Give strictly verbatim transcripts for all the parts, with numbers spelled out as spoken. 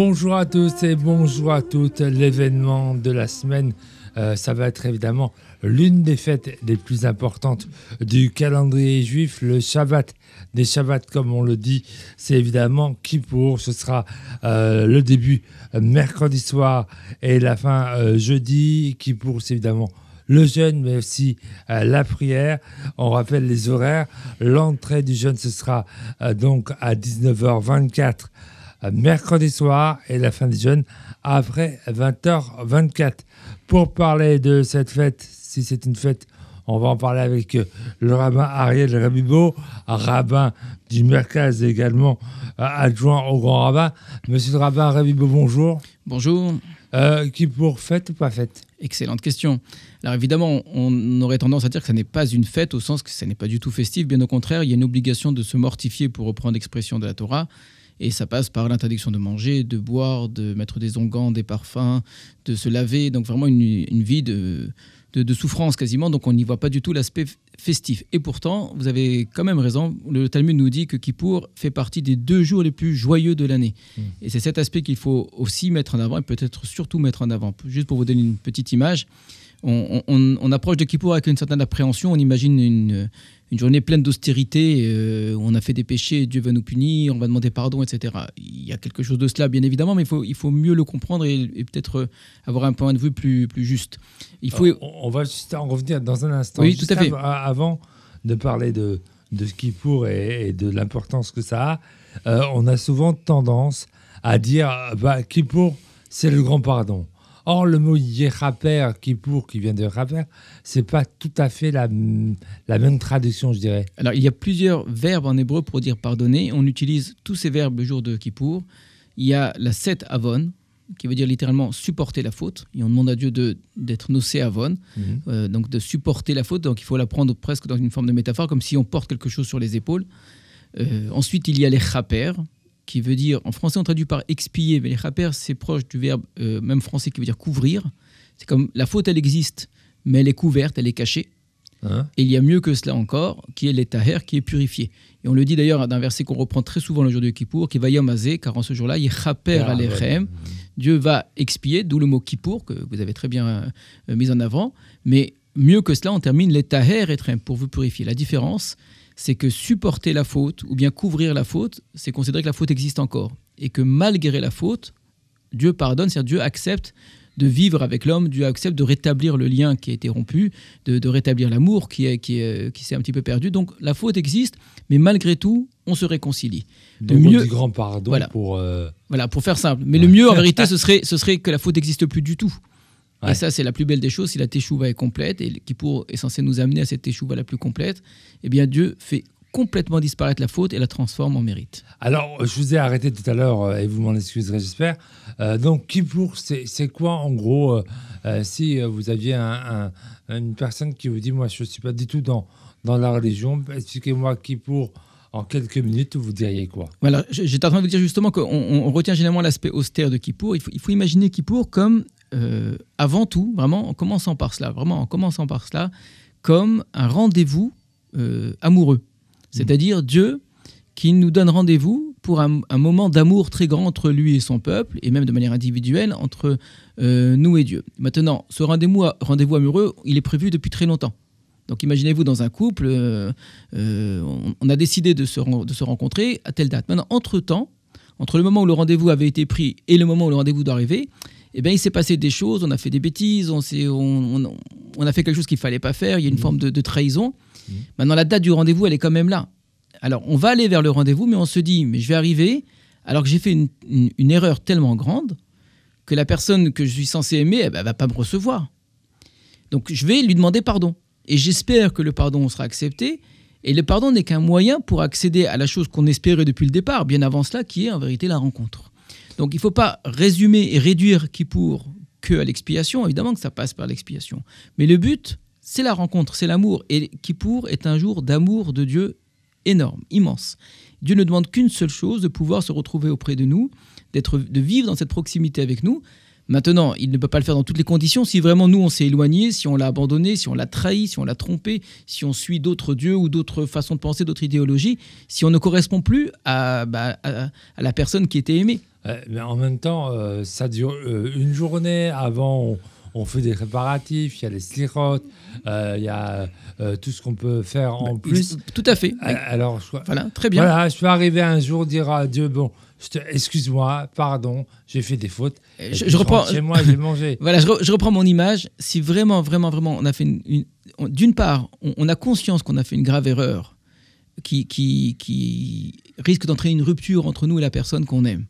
Bonjour à tous et bonjour à toutes. L'événement de la semaine, euh, ça va être évidemment l'une des fêtes les plus importantes du calendrier juif, le Shabbat des Shabbats, comme on le dit, c'est évidemment Kippour. Ce sera euh, le début euh, mercredi soir et la fin euh, jeudi. Kippour, c'est évidemment le jeûne, mais aussi euh, la prière. On rappelle les horaires. L'entrée du jeûne, ce sera euh, donc à dix-neuf heures vingt-quatre euh, mercredi soir et la fin du jeûne après vingt heures vingt-quatre. Pour parler de cette fête, si c'est une fête, on va en parler avec euh, le rabbin Ariel Rabibo, rabbin du Merkaz et également euh, adjoint au grand rabbin. Monsieur le rabbin Rabibo, bonjour. Bonjour. Euh, Kippour, fête ou pas fête? Excellente question. Alors évidemment, on aurait tendance à dire que ça n'est pas une fête au sens que ça n'est pas du tout festif. Bien au contraire, il y a une obligation de se mortifier pour reprendre l'expression de la Torah. Et ça passe par l'interdiction de manger, de boire, de mettre des onguents, des parfums, de se laver. Donc vraiment une, une vie de, de, de souffrance quasiment. Donc on n'y voit pas du tout l'aspect festif. Et pourtant, vous avez quand même raison. Le Talmud nous dit que Kippour fait partie des deux jours les plus joyeux de l'année. Mmh. Et c'est cet aspect qu'il faut aussi mettre en avant et peut-être surtout mettre en avant. Juste pour vous donner une petite image, on, on, on approche de Kippour avec une certaine appréhension. On imagine une... une journée pleine d'austérité, euh, on a fait des péchés, Dieu va nous punir, on va demander pardon, et cetera. Il y a quelque chose de cela, bien évidemment, mais il faut, il faut mieux le comprendre et, et peut-être avoir un point de vue plus, plus juste. Il faut... on, on va juste en revenir dans un instant. Oui, juste tout à fait. Av- avant de parler de, de Kippour et, et de l'importance que ça a, euh, on a souvent tendance à dire bah, Kippour, c'est le grand pardon. Or, le mot Yechaper, Kippour, qui vient de Yechaper, c'est pas tout à fait la, la même traduction, je dirais. Alors, il y a plusieurs verbes en hébreu pour dire pardonner. On utilise tous ces verbes le jour de Kippour. Il y a la set avon, qui veut dire littéralement supporter la faute. Et on demande à Dieu de, d'être nosé avon, mm-hmm. euh, donc de supporter la faute. Donc, il faut la prendre presque dans une forme de métaphore, comme si on porte quelque chose sur les épaules. Euh, ensuite, il y a les chaper, qui veut dire, en français on traduit par expier, mais les chaper c'est proche du verbe euh, même français qui veut dire couvrir. C'est comme la faute elle existe, mais elle est couverte, elle est cachée. Hein? Et il y a mieux que cela encore, qui est l'étaher, qui est purifié. Et on le dit d'ailleurs d'un verset qu'on reprend très souvent le jour de Kippour, qui va yamazé, car en ce jour-là, il chaper ah, alechem, ouais. Dieu va expier, d'où le mot Kippour, que vous avez très bien euh, mis en avant, mais mieux que cela, on termine l'étaher etrem, pour vous purifier. La différence, c'est que supporter la faute ou bien couvrir la faute, c'est considérer que la faute existe encore. Et que malgré la faute, Dieu pardonne, c'est-à-dire Dieu accepte de vivre avec l'homme, Dieu accepte de rétablir le lien qui a été rompu, de, de rétablir l'amour qui, est, qui, est, qui s'est un petit peu perdu. Donc la faute existe, mais malgré tout, on se réconcilie. Donc le mieux, on dit grand pardon voilà. pour... Euh... Voilà, pour faire simple. Mais ouais. Le mieux, en vérité, ce serait, ce serait que la faute n'existe plus du tout. Ouais. Et ça, c'est la plus belle des choses. Si la teshuva est complète, et Kippour est censé nous amener à cette teshuva la plus complète, eh bien Dieu fait complètement disparaître la faute et la transforme en mérite. Alors, je vous ai arrêté tout à l'heure, et vous m'en excuserez, j'espère. Euh, donc, Kippour, c'est, c'est quoi, en gros, euh, euh, si vous aviez un, un, une personne qui vous dit, moi, je ne suis pas du tout dans, dans la religion, expliquez-moi Kippour en quelques minutes, vous diriez quoi? Voilà, j'étais en train de vous dire justement qu'on on retient généralement l'aspect austère de Kippour. Il faut, il faut imaginer Kippour comme... Euh, avant tout, vraiment en commençant par cela, vraiment en commençant par cela, comme un rendez-vous euh, amoureux. C'est-à-dire Dieu qui nous donne rendez-vous pour un, un moment d'amour très grand entre lui et son peuple, et même de manière individuelle entre euh, nous et Dieu. Maintenant, ce rendez-vous, rendez-vous amoureux, il est prévu depuis très longtemps. Donc imaginez-vous dans un couple, euh, euh, on, on a décidé de se, de se rencontrer à telle date. Maintenant, entre-temps, entre le moment où le rendez-vous avait été pris et le moment où le rendez-vous doit arriver, eh bien, il s'est passé des choses, on a fait des bêtises, on, s'est, on, on, on a fait quelque chose qu'il ne fallait pas faire, il y a une mmh. forme de, de trahison. Mmh. Maintenant, la date du rendez-vous, elle est quand même là. Alors, on va aller vers le rendez-vous, mais on se dit, mais je vais arriver, alors que j'ai fait une, une, une erreur tellement grande que la personne que je suis censé aimer, elle ne va pas me recevoir. Donc, je vais lui demander pardon. Et j'espère que le pardon sera accepté. Et le pardon n'est qu'un moyen pour accéder à la chose qu'on espérait depuis le départ, bien avant cela, qui est en vérité la rencontre. Donc il ne faut pas résumer et réduire Kippour qu'à l'expiation, évidemment que ça passe par l'expiation. Mais le but, c'est la rencontre, c'est l'amour. Et Kippour est un jour d'amour de Dieu énorme, immense. Dieu ne demande qu'une seule chose, de pouvoir se retrouver auprès de nous, d'être, de vivre dans cette proximité avec nous, Maintenant, il ne peut pas le faire dans toutes les conditions. Si vraiment nous, on s'est éloigné, si on l'a abandonné, si on l'a trahi, si on l'a trompé, si on suit d'autres dieux ou d'autres façons de penser, d'autres idéologies, si on ne correspond plus à, bah, à, à la personne qui était aimée. Euh, mais en même temps, euh, ça dure euh, une journée. Avant, on, on fait des préparatifs, il y a les slirotes, euh, il y a euh, tout ce qu'on peut faire en Bah, plus. Tout à fait. Euh, alors, je, voilà, très bien. Voilà, je peux arriver un jour dire à Dieu, bon, je te, excuse-moi, pardon, j'ai fait des fautes. Je, je reprends. Chez moi, j'ai mangé. Voilà, je, re, je reprends mon image. Si vraiment, vraiment, vraiment, on a fait une, une on, d'une part, on, on a conscience qu'on a fait une grave erreur qui, qui, qui risque d'entraîner une rupture entre nous et la personne qu'on aime,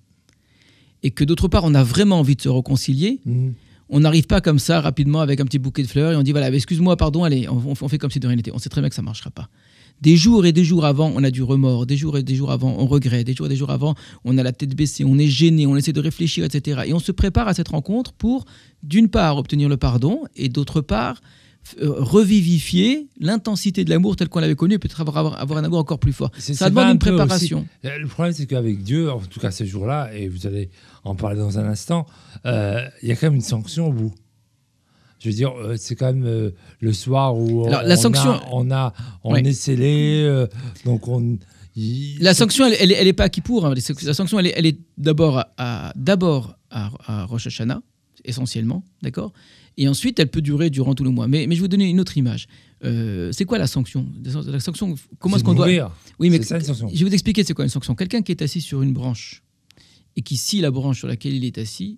et que d'autre part, on a vraiment envie de se réconcilier. Mmh. On n'arrive pas comme ça rapidement avec un petit bouquet de fleurs et on dit voilà, excuse-moi, pardon, allez, on, on fait comme si de rien n'était. On sait très bien que ça ne marchera pas. Des jours et des jours avant, on a du remords. Des jours et des jours avant, on regrette. Des jours et des jours avant, on a la tête baissée, on est gêné, on essaie de réfléchir, et cetera. Et on se prépare à cette rencontre pour, d'une part, obtenir le pardon et d'autre part, euh, revivifier l'intensité de l'amour tel qu'on l'avait connu et peut-être avoir, avoir un amour encore plus fort. C'est, ça c'est demande une préparation. Aussi. Le problème, c'est qu'avec Dieu, en tout cas ce jour-là, et vous allez en parler dans un instant, il euh, y a quand même une sanction au bout. Je veux dire, euh, c'est quand même euh, le soir où Alors, on, la sanction, a, on, a, on ouais. est scellé, euh, donc on... Il... La sanction, elle, elle, elle est pas à Kippour. Hein. La sanction, elle est, elle est d'abord à, d'abord à, à Rosh Hashanah, essentiellement, d'accord. Et ensuite, elle peut durer durant tout le mois. Mais, mais je vais vous donner une autre image. Euh, c'est quoi la sanction ? La sanction, comment c'est est-ce qu'on doit... Oui, mais c'est ça, une sanction. Je vais vous expliquer c'est quoi une sanction. Quelqu'un qui est assis sur une branche et qui scie la branche sur laquelle il est assis,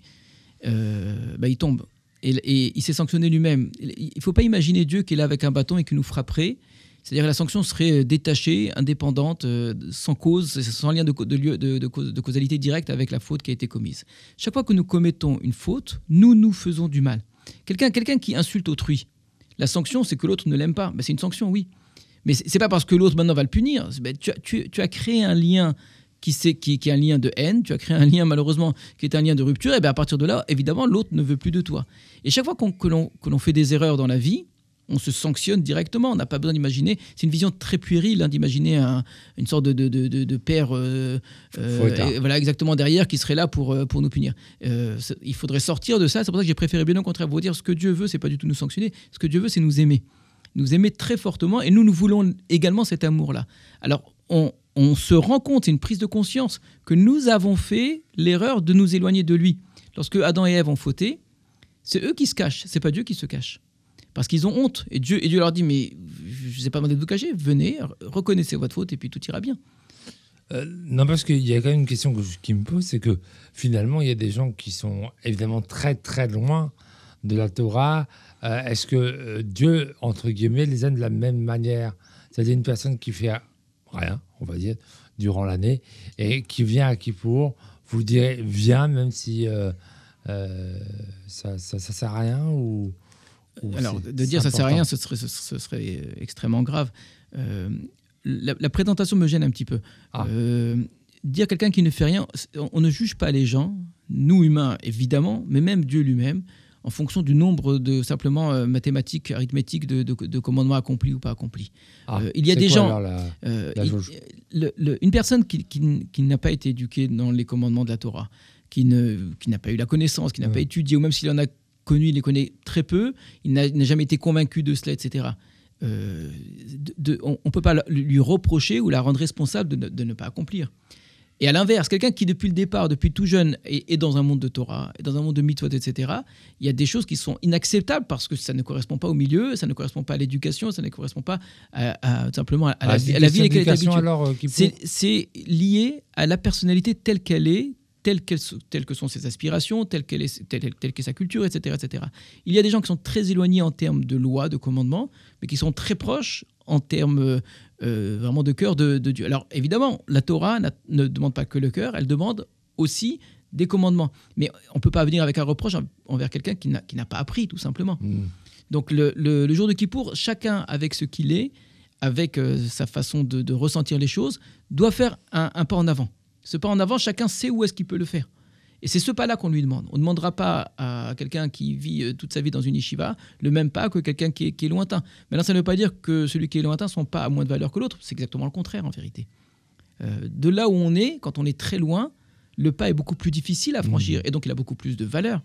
euh, bah, il tombe. Et, et il s'est sanctionné lui-même. Il ne faut pas imaginer Dieu qui est là avec un bâton et qui nous frapperait. C'est-à-dire que la sanction serait détachée, indépendante, euh, sans cause, sans lien de, de, de, de, de, de causalité directe avec la faute qui a été commise. Chaque fois que nous commettons une faute, nous nous faisons du mal. Quelqu'un, quelqu'un qui insulte autrui, la sanction, c'est que l'autre ne l'aime pas. Ben, c'est une sanction, oui. Mais ce n'est pas parce que l'autre maintenant va le punir. Ben, tu, as, tu, tu as créé un lien qui, sait, qui, qui est un lien de haine, tu as créé un lien malheureusement qui est un lien de rupture, et bien à partir de là, évidemment, l'autre ne veut plus de toi. Et chaque fois qu'on, que, l'on, que l'on fait des erreurs dans la vie, on se sanctionne directement. On n'a pas besoin d'imaginer. C'est une vision très puérile hein, d'imaginer un, une sorte de, de, de, de, de père, euh, euh, voilà exactement derrière, qui serait là pour, pour nous punir. Euh, il faudrait sortir de ça. C'est pour ça que j'ai préféré bien au contraire vous dire ce que Dieu veut, c'est pas du tout nous sanctionner. Ce que Dieu veut, c'est nous aimer, nous aimer très fortement. Et nous, nous voulons également cet amour-là. Alors on on se rend compte, c'est une prise de conscience, que nous avons fait l'erreur de nous éloigner de lui. Lorsque Adam et Ève ont fauté, c'est eux qui se cachent, c'est pas Dieu qui se cache. Parce qu'ils ont honte. Et Dieu, et Dieu leur dit, mais je ne vous ai pas demandé de vous cacher, venez, reconnaissez votre faute et puis tout ira bien. Euh, non, parce qu'il y a quand même une question que je, qui me pose, c'est que finalement, il y a des gens qui sont évidemment très très loin de la Torah. Euh, est-ce que euh, Dieu, entre guillemets, les aime de la même manière ? C'est-à-dire une personne qui fait rien, on va dire, durant l'année, et qui vient à Kippour, vous direz, viens, même si euh, euh, ça ne sert à rien ou, ou Alors, de dire ça ne sert à rien, ce serait, ce, ce serait extrêmement grave. Euh, la, la présentation me gêne un petit peu. Ah. Euh, dire quelqu'un qui ne fait rien, on ne juge pas les gens, nous humains évidemment, mais même Dieu lui-même, en fonction du nombre de simplement euh, mathématiques, arithmétiques de, de, de commandements accomplis ou pas accomplis. Ah, euh, il y a des quoi, gens, alors, la, euh, la il, le, le, une personne qui, qui, qui n'a pas été éduquée dans les commandements de la Torah, qui, ne, qui n'a pas eu la connaissance, qui n'a mmh. pas étudié, ou même s'il en a connu, il les connaît très peu, il n'a, n'a jamais été convaincu de cela, et cetera. Euh, de, de, on ne peut pas lui reprocher ou la rendre responsable de ne, de ne pas accomplir. Et à l'inverse, quelqu'un qui, depuis le départ, depuis tout jeune, est, est dans un monde de Torah, est dans un monde de mitzvot, et cetera, il y a des choses qui sont inacceptables parce que ça ne correspond pas au milieu, ça ne correspond pas à l'éducation, ça ne correspond pas à, à, simplement à, à, ah, la, à la vie avec laquelle elle est habituée. Alors, euh, c'est, c'est lié à la personnalité telle qu'elle est, telle, qu'elle, telle que sont ses aspirations, telle, qu'elle est, telle, telle qu'est sa culture, et cetera, et cetera. Il y a des gens qui sont très éloignés en termes de loi, de commandements, mais qui sont très proches en termes euh, vraiment de cœur de, de Dieu. Alors évidemment, la Torah ne demande pas que le cœur, elle demande aussi des commandements. Mais on ne peut pas venir avec un reproche envers quelqu'un qui n'a, qui n'a pas appris, tout simplement. Mmh. Donc le, le, le jour de Kippour, chacun avec ce qu'il est, avec euh, sa façon de, de ressentir les choses, doit faire un, un pas en avant. Ce pas en avant, chacun sait où est-ce qu'il peut le faire. Et c'est ce pas-là qu'on lui demande. On ne demandera pas à quelqu'un qui vit toute sa vie dans une yeshiva le même pas que quelqu'un qui est, qui est lointain. Maintenant, ça ne veut pas dire que celui qui est lointain ne sont pas à moins de valeur que l'autre. C'est exactement le contraire, en vérité. Euh, de là où on est, quand on est très loin, le pas est beaucoup plus difficile à franchir. Mmh. Et donc, il a beaucoup plus de valeur.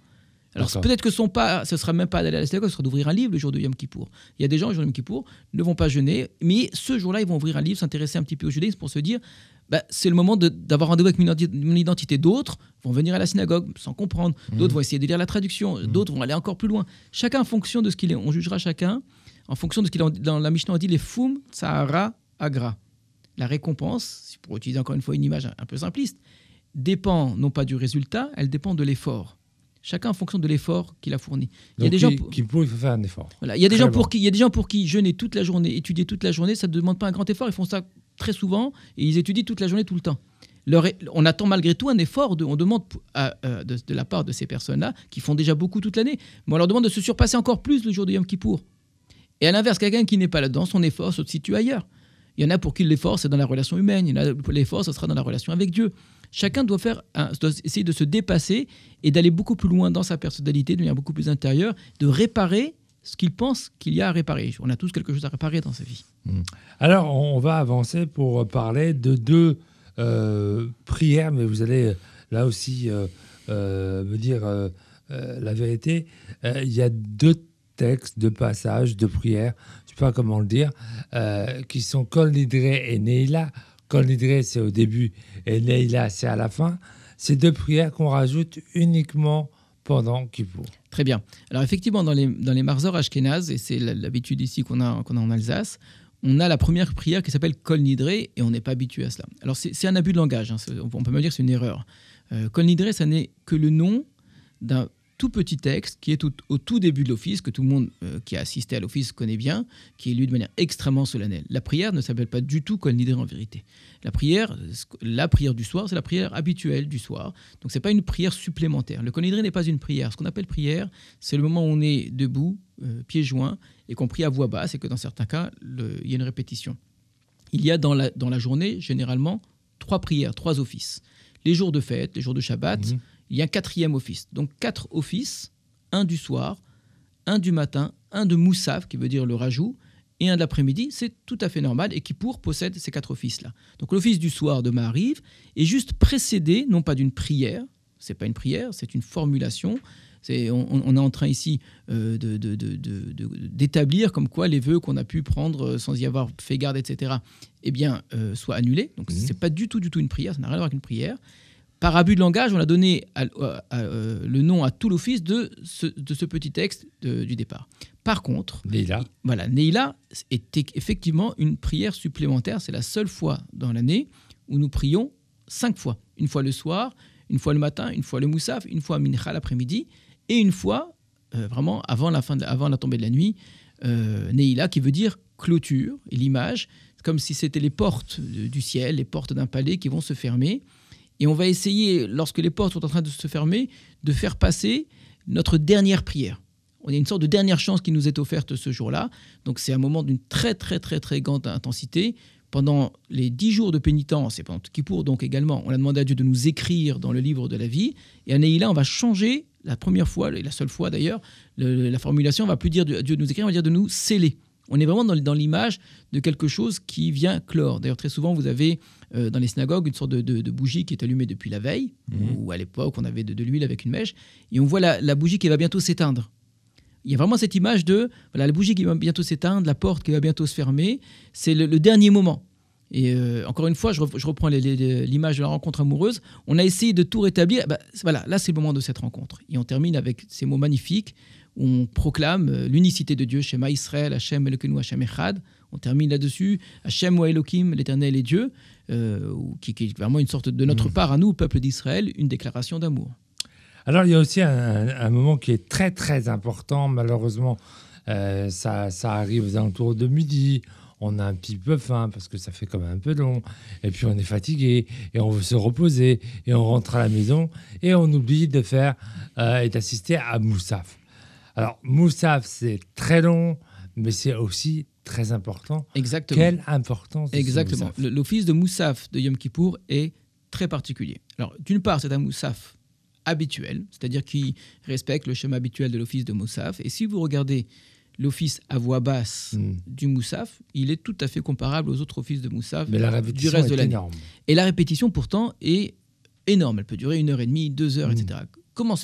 Alors peut-être que son pas, ce ne sera même pas d'aller à la synagogue, ce sera d'ouvrir un livre le jour de Yom Kippour. Il y a des gens, le jour de Yom Kippour, ne vont pas jeûner, mais ce jour-là, ils vont ouvrir un livre, s'intéresser un petit peu au judaïsme pour se dire, bah, c'est le moment de, d'avoir rendez-vous avec mon identité. D'autres vont venir à la synagogue sans comprendre, d'autres mmh. vont essayer de lire la traduction, mmh. d'autres vont aller encore plus loin. Chacun en fonction de ce qu'il est. On jugera chacun en fonction de ce qu'il est. Dans la Mishnah, on dit les foum, tsahara, agra. La récompense, pour utiliser encore une fois une image un peu simpliste, dépend non pas du résultat, elle dépend de l'effort. Chacun en fonction de l'effort qu'il a fourni. Il y a des gens pour... Kippour, il faut faire un effort. Voilà. Il y a des gens pour qui, il y a des gens pour qui jeûner toute la journée, étudier toute la journée, ça ne demande pas un grand effort. Ils font ça très souvent et ils étudient toute la journée, tout le temps. Leur, on attend malgré tout un effort. De, on demande à, à, de, de la part de ces personnes-là qui font déjà beaucoup toute l'année, mais on leur demande de se surpasser encore plus le jour de Yom Kippour. Et à l'inverse, quelqu'un qui n'est pas là-dedans, son effort se situe ailleurs. Il y en a pour qui l'effort, c'est dans la relation humaine. Il y en a pour l'effort, ce sera dans la relation avec Dieu. Chacun doit, faire un, doit essayer de se dépasser et d'aller beaucoup plus loin dans sa personnalité, de devenir beaucoup plus intérieur, de réparer ce qu'il pense qu'il y a à réparer. On a tous quelque chose à réparer dans sa vie. Alors, on va avancer pour parler de deux euh, prières, mais vous allez là aussi euh, euh, me dire euh, euh, la vérité. Euh, il y a deux textes, deux passages, deux prières, je ne sais pas comment le dire, euh, qui sont Kol Nidre et Neila. Kol Nidre, c'est au début, et Neila, c'est à la fin. C'est deux prières qu'on rajoute uniquement pendant Kippour. Très bien. Alors effectivement, dans les, dans les Marzor Ashkenaz, et c'est l'habitude ici qu'on a, qu'on a en Alsace, on a la première prière qui s'appelle Kol Nidre, et on n'est pas habitué à cela. Alors c'est, c'est un abus de langage, hein, on peut même dire que c'est une erreur. Euh, Kol Nidre, ça n'est que le nom d'un tout petit texte qui est au, au tout début de l'office, que tout le monde euh, qui a assisté à l'office connaît bien, qui est lu de manière extrêmement solennelle. La prière ne s'appelle pas du tout Kol Nidre en vérité. La prière, la prière du soir, c'est la prière habituelle du soir. Donc ce n'est pas une prière supplémentaire. Le Kol Nidre n'est pas une prière. Ce qu'on appelle prière, c'est le moment où on est debout, euh, pieds joints, et qu'on prie à voix basse, et que dans certains cas, le, il y a une répétition. Il y a dans la, dans la journée, généralement, trois prières, trois offices. Les jours de fête, les jours de Shabbat, mmh. il y a un quatrième office. Donc quatre offices, un du soir, un du matin, un de Moussaf, qui veut dire le rajout, et un de l'après-midi. C'est tout à fait normal. Et Kippour possède ces quatre offices-là. Donc l'office du soir de Ma'ariv est juste précédé, non pas d'une prière, c'est pas une prière, c'est une formulation. C'est, on, on est en train ici euh, de, de, de, de, de, d'établir comme quoi les vœux qu'on a pu prendre sans y avoir fait garde, et cetera, eh bien, euh, soient annulés. Donc, mmh. ce n'est pas du tout, du tout une prière, ça n'a rien à voir avec une prière. Par abus de langage, on a donné à, à, à, euh, le nom à tout l'office de ce, de ce petit texte de, du départ. Par contre, Neila. Voilà, Neila est effectivement une prière supplémentaire. C'est la seule fois dans l'année où nous prions cinq fois. Une fois le soir, une fois le matin, une fois le Moussaf, une fois Mincha l'après-midi, et une fois, euh, vraiment, avant la, fin de, avant la tombée de la nuit, euh, Neila, qui veut dire clôture, et l'image, comme si c'était les portes du ciel, les portes d'un palais qui vont se fermer. Et on va essayer, lorsque les portes sont en train de se fermer, de faire passer notre dernière prière. On a une sorte de dernière chance qui nous est offerte ce jour-là. Donc c'est un moment d'une très, très, très, très grande intensité. Pendant les dix jours de pénitence, et pendant Kippour donc également, on a demandé à Dieu de nous écrire dans le livre de la vie. Et à Neila, on va changer, la première fois, et la seule fois d'ailleurs, le, la formulation, on ne va plus dire à Dieu de nous écrire, on va dire de nous sceller. On est vraiment dans, dans l'image de quelque chose qui vient clore. D'ailleurs, très souvent, vous avez euh, dans les synagogues une sorte de, de, de bougie qui est allumée depuis la veille, mmh. ou à l'époque, on avait de, de l'huile avec une mèche, et on voit la, la bougie qui va bientôt s'éteindre. Il y a vraiment cette image de voilà, la bougie qui va bientôt s'éteindre, la porte qui va bientôt se fermer. C'est le, le dernier moment. Et euh, encore une fois, je, re, je reprends les, les, l'image de la rencontre amoureuse. On a essayé de tout rétablir. Bah, voilà, là, c'est le moment de cette rencontre. Et on termine avec ces mots magnifiques où on proclame l'unicité de Dieu, Shema Israël, Hashem Elokeinu, Hashem Echad. On termine là-dessus, Hashem wa Elokim, l'Éternel est Dieu, euh, qui, qui est vraiment une sorte de notre part à nous, peuple d'Israël, une déclaration d'amour. Alors, il y a aussi un, un moment qui est très, très important. Malheureusement, euh, ça, ça arrive aux alentours de midi. On a un petit peu faim parce que ça fait quand même un peu long. Et puis, on est fatigué et on veut se reposer. Et on rentre à la maison et on oublie de faire euh, et d'assister à Moussaf. Alors, Moussaf, c'est très long, mais c'est aussi très important. Exactement. Quelle importance de Exactement. ce Moussaf. L'office de Moussaf de Yom Kippour est très particulier. Alors, d'une part, c'est un Moussaf habituel, c'est-à-dire qui respecte le schéma habituel de l'office de Moussaf. Et si vous regardez l'office à voix basse mm. du Moussaf, il est tout à fait comparable aux autres offices de Moussaf Mais la répétition du reste est de l'année. Énorme. Et la répétition, pourtant, est énorme. Elle peut durer une heure et demie, deux heures, mm. et cetera. Comment se fait-il ?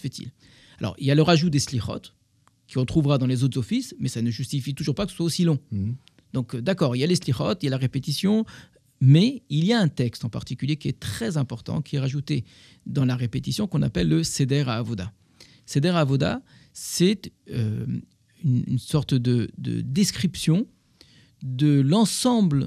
Alors, il y a le rajout des slichot, qu'on trouvera dans les autres offices, mais ça ne justifie toujours pas que ce soit aussi long. Mmh. Donc, d'accord, il y a les slichot, il y a la répétition, mais il y a un texte en particulier qui est très important, qui est rajouté dans la répétition, qu'on appelle le Seder HaAvoda. Seder HaAvoda, c'est euh, une, une sorte de, de description de l'ensemble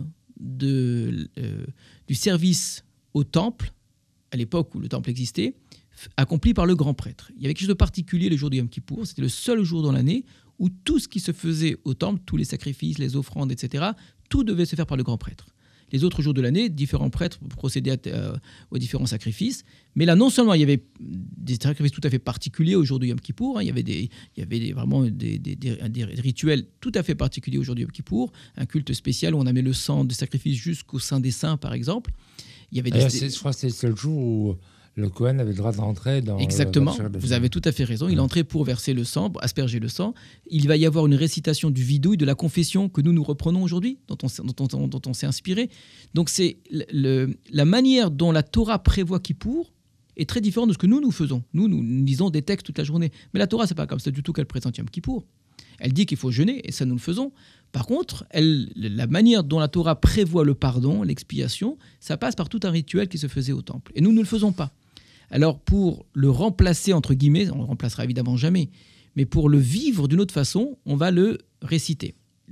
de, euh, du service au temple, à l'époque où le temple existait, accompli par le grand prêtre. Il y avait quelque chose de particulier le jour du Yom Kippour, c'était le seul jour dans l'année où tout ce qui se faisait au temple, tous les sacrifices, les offrandes, et cetera, tout devait se faire par le grand prêtre. Les autres jours de l'année, différents prêtres procédaient à, euh, aux différents sacrifices. Mais là, non seulement il y avait des sacrifices tout à fait particuliers au jour du Yom Kippour, hein, il y avait, des, il y avait des, vraiment des, des, des, des rituels tout à fait particuliers au jour du Yom Kippour, un culte spécial où on amenait le sang de sacrifice jusqu'au Saint des Saints, par exemple. Il y avait des, D'ailleurs, je crois que c'est le seul jour où le Kohen avait le droit d'entrer dans... Exactement, le, dans vous avez tout à fait raison. Il entrait pour verser le sang, asperger le sang. Il va y avoir une récitation du vidouille, de la confession que nous nous reprenons aujourd'hui, dont on, dont on, dont on s'est inspiré. Donc c'est le, le, la manière dont la Torah prévoit Kippour est très différente de ce que nous, nous faisons. Nous, nous lisons des textes toute la journée. Mais la Torah, c'est pas comme ça du tout qu'elle présente Yom Kippour. Elle dit qu'il faut jeûner, et ça, nous le faisons. Par contre, elle, la manière dont la Torah prévoit le pardon, l'expiation, ça passe par tout un rituel qui se faisait au temple. Et nous, nous ne le faisons pas. Alors, pour le remplacer, entre guillemets, on ne le remplacera évidemment jamais, mais pour le vivre d'une autre façon, on va le réciter.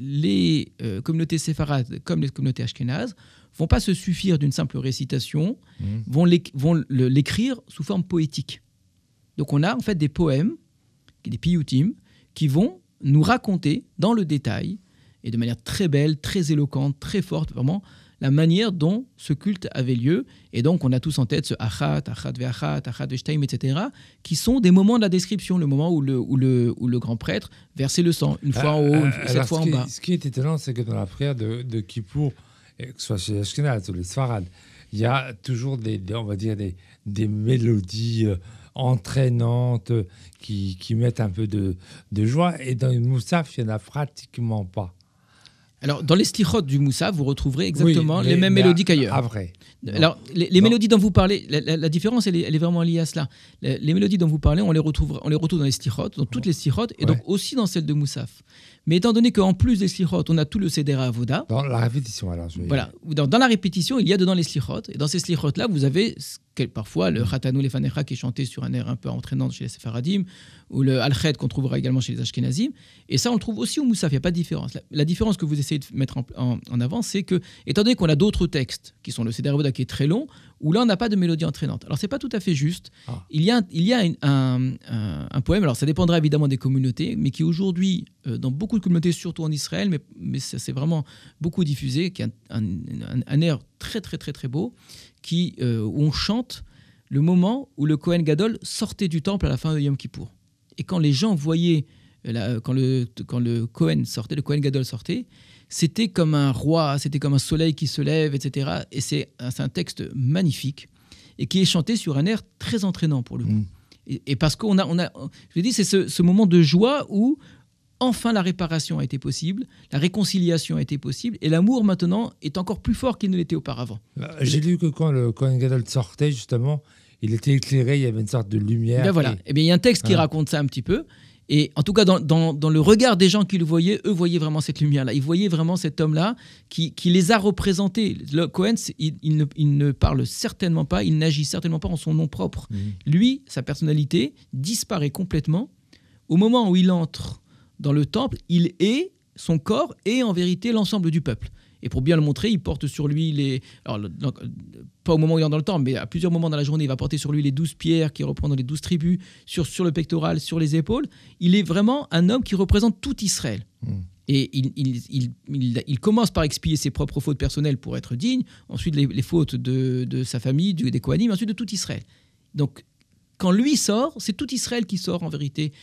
Les euh, communautés séfarades, comme les communautés ashkénazes, ne vont pas se suffire d'une simple récitation, mmh. vont, vont l'écrire sous forme poétique. Donc, on a en fait des poèmes, des piyutim, qui vont nous raconter dans le détail, et de manière très belle, très éloquente, très forte, vraiment, la manière dont ce culte avait lieu. Et donc, on a tous en tête ce achat, achat ve'achat, achat ve'shtaim, et cetera, qui sont des moments de la description, le moment où le, où le, où le grand prêtre versait le sang, une fois euh, en haut, euh, sept fois en bas. Ce qui est étonnant, c'est que dans la prière de, de Kippour, que ce soit chez les Ashkénazes ou les Sfarades, il y a toujours des, des, on va dire des, des mélodies euh, entraînantes euh, qui, qui mettent un peu de, de joie. Et dans le Moussaf, il n'y en a pratiquement pas. Alors, dans les slichot du Moussaf, vous retrouverez exactement oui, mais, les mêmes mélodies qu'ailleurs. Après. Alors, les, les mélodies dont vous parlez, la, la, la différence, elle est, elle est vraiment liée à cela. Les, les mélodies dont vous parlez, on les retrouve, on les retrouve dans les slichot, dans toutes les slichot, et ouais. donc aussi dans celles de Moussaf. Mais étant donné qu'en plus des slichot, on a tout le Seder HaAvoda. Dans la répétition, alors. Je vais... Voilà. Dans, dans la répétition, il y a dedans les slichot. Et dans ces slichot-là, vous avez parfois le Chatanu Lefanecha qui est chanté sur un air un peu entraînant chez les Séfaradim, ou le Al-Ched qu'on trouvera également chez les Ashkenazim. Et ça, on le trouve aussi au Moussaf. Il n'y a pas de différence. La, la différence que vous essayez de mettre en, en, en avant, c'est que, étant donné qu'on a d'autres textes, qui sont le Seder HaAvoda qui est très long, où là, on n'a pas de mélodie entraînante. Alors, ce n'est pas tout à fait juste. Ah. Il y a, il y a une, un, un, un poème, alors ça dépendra évidemment des communautés, mais qui aujourd'hui, euh, dans beaucoup de communautés, surtout en Israël, mais, mais ça c'est vraiment beaucoup diffusé, qui est un, un, un air très, très, très, très beau, qui, euh, où on chante le moment où le Kohen Gadol sortait du temple à la fin de Yom Kippour. Et quand les gens voyaient, la, quand, le, quand le Kohen sortait, le Kohen Gadol sortait, c'était comme un roi, c'était comme un soleil qui se lève, et cetera. Et c'est, c'est un texte magnifique et qui est chanté sur un air très entraînant pour le coup. Mmh. Et, et parce qu'on a, on a, je dis, c'est ce, ce moment de joie où enfin la réparation a été possible, la réconciliation a été possible, et l'amour maintenant est encore plus fort qu'il ne l'était auparavant. J'ai lu que quand le Kohen Gadol sortait, justement, il était éclairé, il y avait une sorte de lumière. Ben voilà. Et... Eh bien, il y a un texte qui ah. raconte ça un petit peu. Et en tout cas, dans, dans, dans le regard des gens qui le voyaient, eux voyaient vraiment cette lumière-là. Ils voyaient vraiment cet homme-là qui, qui les a représentés. Le Kohen, il, il, ne, il ne parle certainement pas, il n'agit certainement pas en son nom propre. Mmh. Lui, sa personnalité disparaît complètement. Au moment où il entre dans le temple, il est, son corps est en vérité l'ensemble du peuple. Et pour bien le montrer, il porte sur lui les... Alors, pas au moment où il est dans le temple, mais à plusieurs moments dans la journée, il va porter sur lui les douze pierres qui représentent les douze tribus, sur, sur le pectoral, sur les épaules. Il est vraiment un homme qui représente tout Israël. Mmh. Et il, il, il, il, il commence par expier ses propres fautes personnelles pour être digne, ensuite les, les fautes de, de sa famille, du, des Kohanim, ensuite de tout Israël. Donc, quand lui sort, c'est tout Israël qui sort en vérité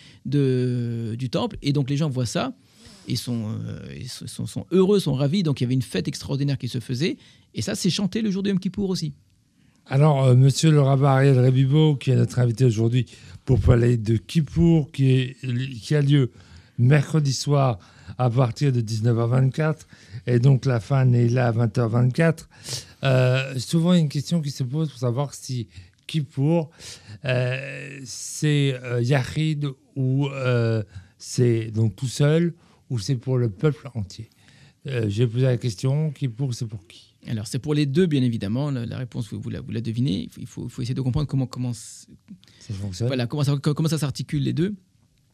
de, du temple. Et donc, les gens voient ça. Ils sont, euh, ils sont, sont heureux, sont ravis. Donc, il y avait une fête extraordinaire qui se faisait. Et ça, c'est chanté le jour de Yom Kippour aussi. Alors, euh, monsieur le rabbin Ariel Rebibo, qui est notre invité aujourd'hui pour parler de Kippour, qui, est, qui a lieu mercredi soir à partir de dix-neuf heures vingt-quatre. Et donc, la fin est là à vingt heures vingt-quatre. Euh, souvent, il y a une question qui se pose pour savoir si Kippour, euh, c'est euh, Yachid ou euh, c'est donc tout seul ou c'est pour le peuple entier? euh, J'ai posé la question, Kippour, c'est pour qui? Alors, c'est pour les deux, bien évidemment. La, la réponse, vous, vous, la, vous la devinez. Il faut, il faut essayer de comprendre comment, comment, ça fonctionne. Voilà, comment, ça, comment ça s'articule les deux.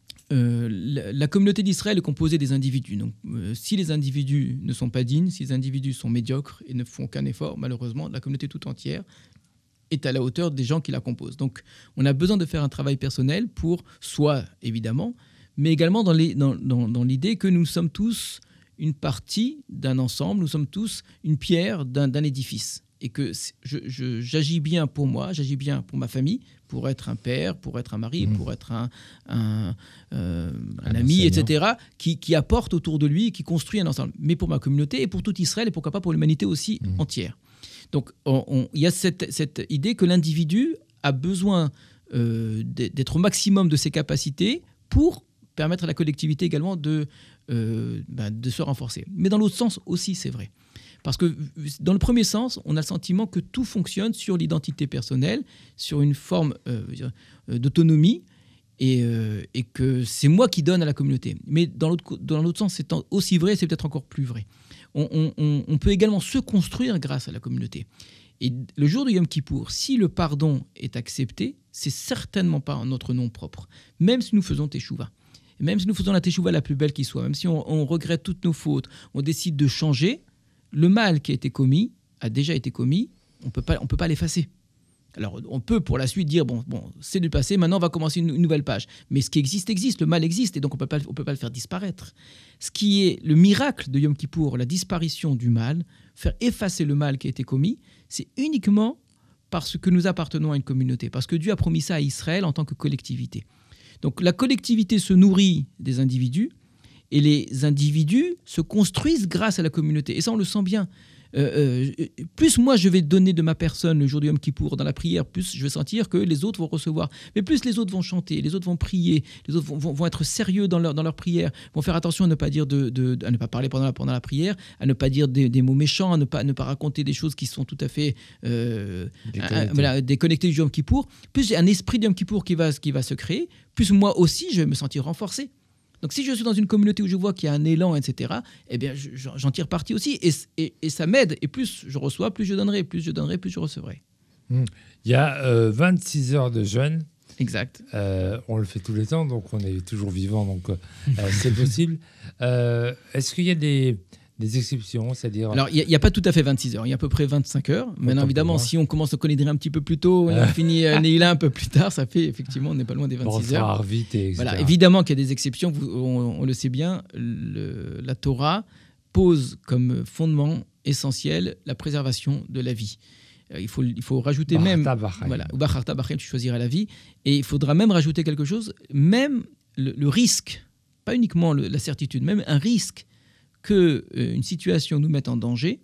Euh, la, la communauté d'Israël est composée des individus. Donc, euh, si les individus ne sont pas dignes, si les individus sont médiocres et ne font aucun effort, malheureusement, la communauté tout entière est à la hauteur des gens qui la composent. Donc, on a besoin de faire un travail personnel pour soi, évidemment, mais également dans, les, dans, dans, dans l'idée que nous sommes tous une partie d'un ensemble, nous sommes tous une pierre d'un, d'un édifice. Et que je, je, j'agis bien pour moi, j'agis bien pour ma famille, pour être un père, pour être un mari, mmh. pour être un, un, euh, un, un ami, enseignant. et cetera, qui, qui apporte autour de lui, qui construit un ensemble. Mais pour ma communauté et pour tout Israël et pourquoi pas pour l'humanité aussi mmh. entière. Donc il y a cette, cette idée que l'individu a besoin euh, d'être au maximum de ses capacités pour permettre à la collectivité également de, euh, ben, de se renforcer. Mais dans l'autre sens aussi, c'est vrai. Parce que dans le premier sens, on a le sentiment que tout fonctionne sur l'identité personnelle, sur une forme euh, d'autonomie, et, euh, et que c'est moi qui donne à la communauté. Mais dans l'autre, dans l'autre sens, c'est aussi vrai, c'est peut-être encore plus vrai. On, on, on peut également se construire grâce à la communauté. Et le jour de Yom Kippour, si le pardon est accepté, c'est certainement pas en notre nom propre, même si nous faisons teshuva. Même si nous faisons la teshuva la plus belle qui soit, même si on, on regrette toutes nos fautes, on décide de changer, le mal qui a été commis a déjà été commis, on peut pas, on peut pas l'effacer. Alors, on peut pour la suite dire, bon, bon c'est du passé, maintenant on va commencer une, une nouvelle page. Mais ce qui existe, existe, le mal existe, et donc on peut pas, on peut pas le faire disparaître. Ce qui est le miracle de Yom Kippour, la disparition du mal, faire effacer le mal qui a été commis, c'est uniquement parce que nous appartenons à une communauté, parce que Dieu a promis ça à Israël en tant que collectivité. Donc la collectivité se nourrit des individus, et les individus se construisent grâce à la communauté. Et ça, on le sent bien. Euh, euh, plus moi, je vais donner de ma personne le jour du Yom Kippour dans la prière, plus je vais sentir que les autres vont recevoir. Mais plus les autres vont chanter, les autres vont prier, les autres vont, vont, vont être sérieux dans leur, dans leur prière, vont faire attention à ne pas, dire de, de, à ne pas parler pendant la, pendant la prière, à ne pas dire des, des mots méchants, à ne pas, à ne pas raconter des choses qui sont tout à fait euh, déconnectées. Voilà, déconnectées du Yom Kippour. Plus il y a un esprit de Yom Kippour qui va, qui va se créer, plus moi aussi, je vais me sentir renforcé. Donc si je suis dans une communauté où je vois qu'il y a un élan, et cetera, eh bien, je, j'en tire parti aussi. Et, et, et ça m'aide. Et plus je reçois, plus je donnerai. Plus je donnerai, plus je recevrai. Mmh. Il y a euh, vingt-six heures de jeûne. Exact. Euh, on le fait tous les temps, donc on est toujours vivant, donc euh, c'est possible. Euh, est-ce qu'il y a des... Des exceptions, c'est-à-dire... Alors, il n'y a, a pas tout à fait vingt-six heures, il y a à peu près vingt-cinq heures. Maintenant, évidemment, si on commence à connaître un petit peu plus tôt et on finit euh, Neila un peu plus tard, ça fait effectivement, on n'est pas loin des vingt-six heures. Vite et voilà, évidemment qu'il y a des exceptions, vous, on, on le sait bien, le, la Torah pose comme fondement essentiel la préservation de la vie. Euh, il, faut, il faut rajouter même... Voilà, ou Bacharta Bachem, tu choisiras la vie. Et il faudra même rajouter quelque chose, même le, le risque, pas uniquement le, la certitude, même un risque qu'une euh, situation nous mette en danger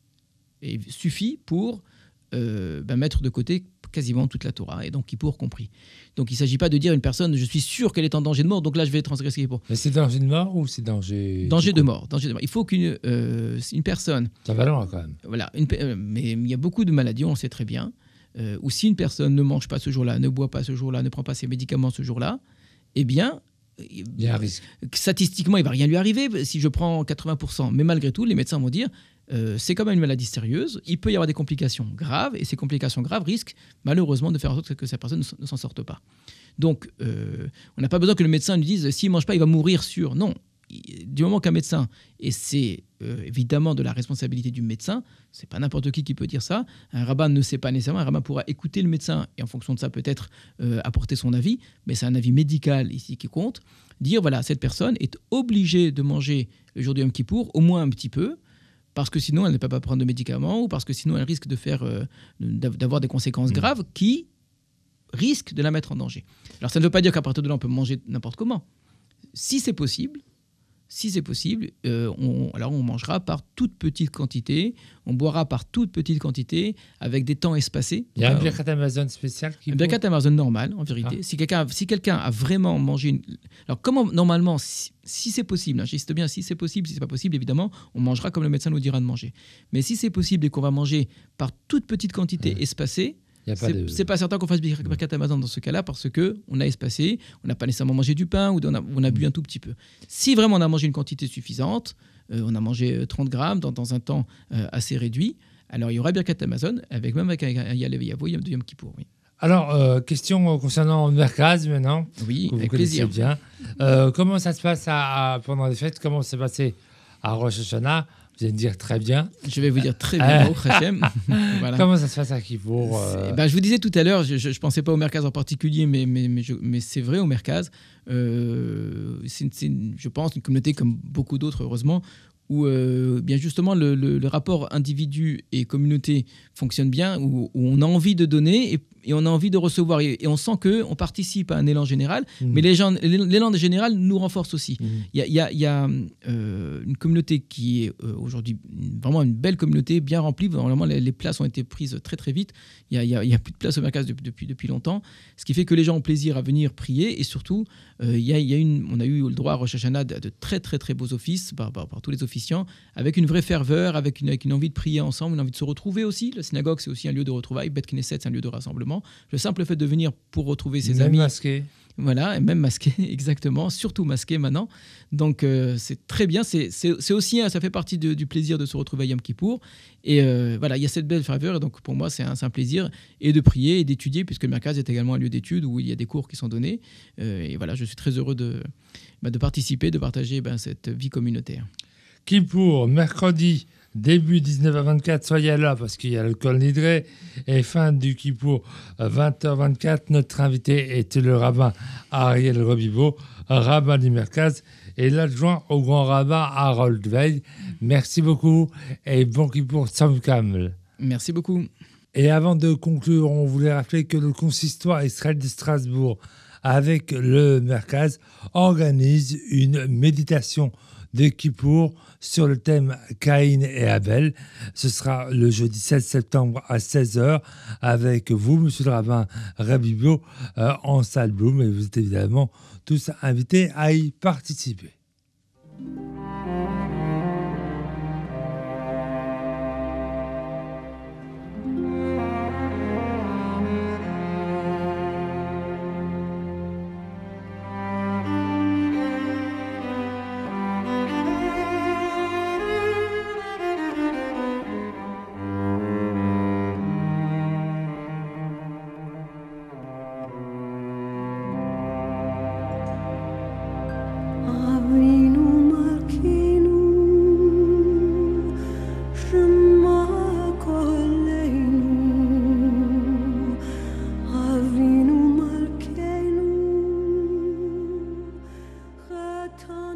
et suffit pour euh, ben mettre de côté quasiment toute la Torah, et donc Kippour compris. Donc il ne s'agit pas de dire à une personne, je suis sûr qu'elle est en danger de mort, donc là je vais transgresser Kippour. Mais c'est danger de mort ou c'est danger... Danger de mort, danger de mort. Il faut qu'une euh, une personne... Ça va loin quand même. Voilà, une, euh, mais il y a beaucoup de maladies, on le sait très bien, euh, où si une personne ne mange pas ce jour-là, ne boit pas ce jour-là, ne prend pas ses médicaments ce jour-là, eh bien... Il y a un risque. Statistiquement, il ne va rien lui arriver si je prends quatre-vingts pour cent. Mais malgré tout, les médecins vont dire euh, c'est quand même une maladie sérieuse, il peut y avoir des complications graves, et ces complications graves risquent malheureusement de faire en sorte que cette personne ne s'en sorte pas. Donc, euh, on n'a pas besoin que le médecin lui dise s'il ne mange pas, il va mourir sûr. Non. Du moment qu'un médecin, et c'est euh, évidemment de la responsabilité du médecin, c'est pas n'importe qui qui peut dire ça, un rabbin ne sait pas nécessairement, un rabbin pourra écouter le médecin et en fonction de ça peut-être euh, apporter son avis, mais c'est un avis médical ici qui compte, dire voilà, cette personne est obligée de manger le jour du Yom Kippour au moins un petit peu, parce que sinon elle ne peut pas prendre de médicaments, ou parce que sinon elle risque de faire, euh, d'avoir des conséquences mmh. graves qui risquent de la mettre en danger. Alors ça ne veut pas dire qu'à partir de là on peut manger n'importe comment. Si c'est possible, Si c'est possible, euh, on, alors on mangera par toute petite quantité, on boira par toute petite quantité, avec des temps espacés. Il y a un Birkat Hamazon spécial qui... Un Birkat Hamazon normal, en vérité. Ah. Si quelqu'un si quelqu'un a vraiment mangé... Une... Alors comment, normalement, si, si c'est possible, hein, j'insiste bien, si c'est possible, si c'est pas possible, évidemment, on mangera comme le médecin nous dira de manger. Mais si c'est possible et qu'on va manger par toute petite quantité mmh. espacée, Y a pas c'est, de... c'est pas certain qu'on fasse Birkat Hamazon dans ce cas-là parce qu'on a espacé, on n'a pas nécessairement mangé du pain ou on a, on a bu un tout petit peu. Si vraiment on a mangé une quantité suffisante, euh, on a mangé trente grammes dans, dans un temps euh, assez réduit, alors il y aura Birkat Hamazon, avec, même avec un Yalev Yavo de Yom Kippour. Oui. Alors, euh, question concernant le Merkaz maintenant. Oui, que vous avec connaissez plaisir. bien. Euh, comment ça se passe à, à- pendant les fêtes? Comment ça s'est passé à Rosh Hashanah? Vous allez me dire très bien. Je vais vous dire très bien, au Hachem. Voilà. Comment ça se passe à Kippour euh... C'est- ben, je vous disais tout à l'heure, je ne pensais pas au Merkaz en particulier, mais, mais, mais, je- mais c'est vrai au Merkaz. Euh, c'est, une- c'est une- je pense une communauté comme beaucoup d'autres, heureusement, où euh, bien justement le, le- le rapport individu et communauté fonctionne bien, où, où on a envie de donner et, et on a envie de recevoir. Et, et on sent qu'on participe à un élan général, Mhm. mais les gens- l'élan général nous renforce aussi. Mhm. Il y a, il y a- il y a, euh, une communauté qui est euh, aujourd'hui vraiment une belle communauté, bien remplie. Vraiment, les, les places ont été prises très très vite. Il n'y a, il y a- il y a plus de place au Merkaz depuis, depuis, depuis longtemps, ce qui fait que les gens ont plaisir à venir prier. Et surtout, euh, il y a, il y a une, on a eu le droit à Rosh Hashanah de, de très très très beaux offices par, par- par tous les officiants, avec une vraie ferveur, avec une, avec une envie de prier ensemble, une envie de se retrouver aussi. La synagogue, c'est aussi un lieu de retrouvailles. Bet Knesset, c'est un lieu de rassemblement. Le simple fait de venir pour retrouver ses Même amis. masqué. Voilà, et même masqué, exactement, surtout masqué maintenant. Donc euh, c'est très bien, c'est, c'est, c'est aussi, hein, ça fait partie de- du plaisir de se retrouver à Yom Kippour. Et euh, voilà, il y a cette belle ferveur, et donc pour moi c'est un, c'est un plaisir, et de prier et d'étudier, puisque le Merkaz est également un lieu d'études où il y a des cours qui sont donnés. Euh, et voilà, je suis très heureux de, bah, de participer, de partager ben, cette vie communautaire. Kippour, mercredi, début dix-neuf heures vingt-quatre, soyez là parce qu'il y a le Kol Nidre. Et fin du Kippour, vingt heures vingt-quatre. Notre invité était le rabbin Ariel Robibo, rabbin du Merkaz, et l'adjoint au grand rabbin Harold Veil. Merci beaucoup et bon Kippour Tzom-Kamel. Merci beaucoup. Et avant de conclure, on voulait rappeler que le consistoire Israël de Strasbourg, avec le Merkaz, organise une méditation de Kippour sur le thème Caïn et Abel. Ce sera le jeudi sept septembre à seize heures avec vous, monsieur le rabbin Rabibio, euh, en salle Bloom. Et vous êtes évidemment tous invités à y participer. Avinu Malkeinu, Shema Koleinu. Avinu Malkeinu, Chata